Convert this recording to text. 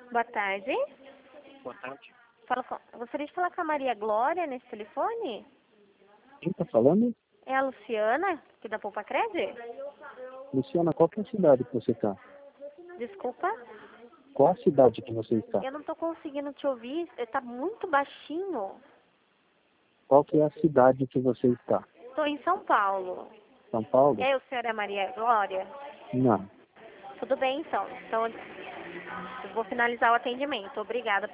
Boa tarde. Boa tarde. Gostaria de falar com a Maria Glória nesse telefone? Quem está falando? É a Luciana, aqui da Poupa Cred? Luciana, qual que é a cidade que você está? Desculpa, Qual a cidade que você está? eu não estou conseguindo te ouvir, está muito baixinho. Qual que é a cidade que você está? Estou em São Paulo. São Paulo? É, o senhor é Maria Glória? Não. Tudo bem, então. Então, eu vou finalizar o atendimento. Obrigada.